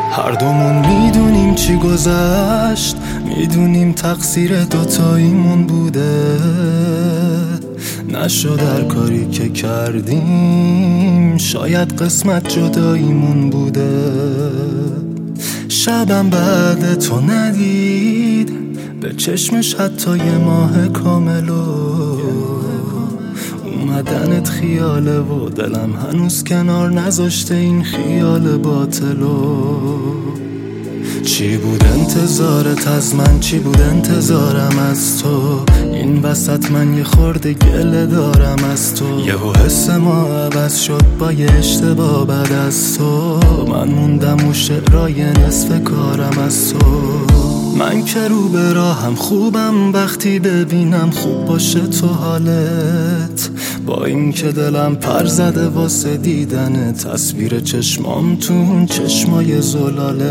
هر دومون میدونیم چی گذشت، میدونیم تقصیر دوتاییمون بوده، نشد هر کاری که کردیم، شاید قسمت جداییمون بوده. شبم بعد تو ندید به چشمش حتی یه ماه کاملو، اومدنت خیاله و دلم هنوز کنار نذاشته این خیال باطلو. چی بود انتظارت از من، چی بود انتظارم از تو، این وسط من یه خورده گله دارم از تو. یهو حس ما عوض شد با یه اشتباه بعد از تو، من موندم و شعرای نصف کارم از تو. من که رو به راهم خوبم وقتی ببینم خوب باشه تو حالت، با این که دلم پر زده واسه دیدن تصویر چشمام تو اون چشمای زلالت.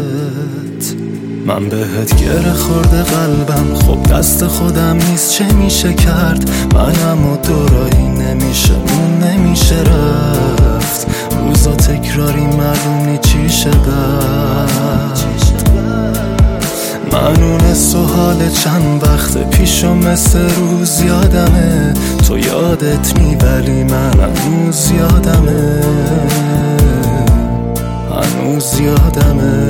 من بهت گره خورده قلبم، خب دست خودم نیست چه میشه کرد، منم و دوراهی نمیشه مون نمیشه رفت، روزا تکراری معلومی چیشه بعد. من اونس و حال چند وقت پیشو مثل روز یادمه، تو یادت نی ولی من هنوز یادمه، هنوز یادمه.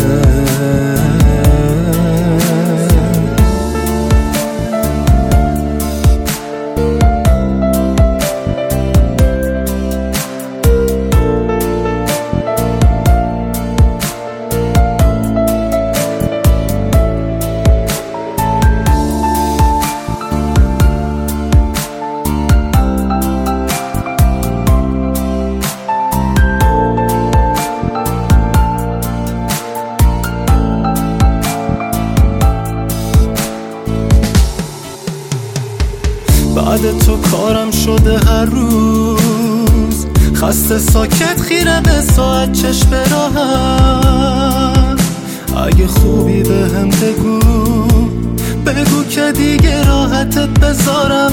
بعد تو کارم شده هر روز، خسته ساکت خیره به ساعت چشم راهم. اگه خوبی بهم بگو بگو که دیگه راحتت بذارم.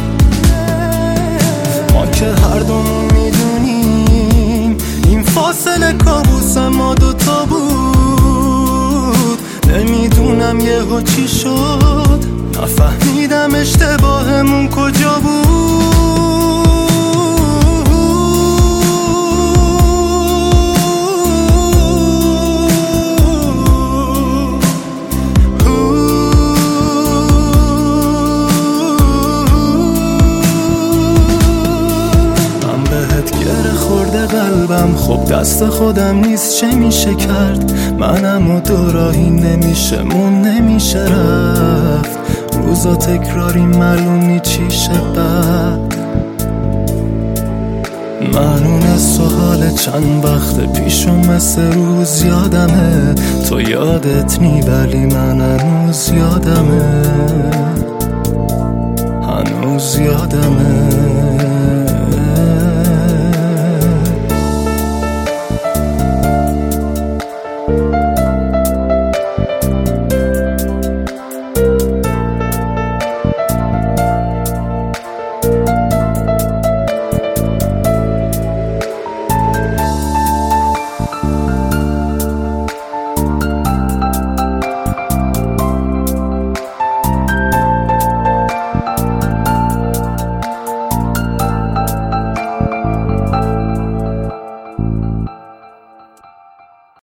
ما که هر دومون میدونیم این فاصله کابوس ما دوتا بود، نمیدونم یهو چی شد، نفهمیدم اشتباهمون کجا بود. من بهت گره خورده قلبم، خب دست خودم نیست چه میشه کرد، منم و دوراهی نمیشه مون نمیشه رفت، روزا تکراری معلومی چیشه بعد. من اونس و حال چند وقت پیشو مثل روز یادمه، تو یادت نی ولی من هنوز یادمه، هنوز یادمه.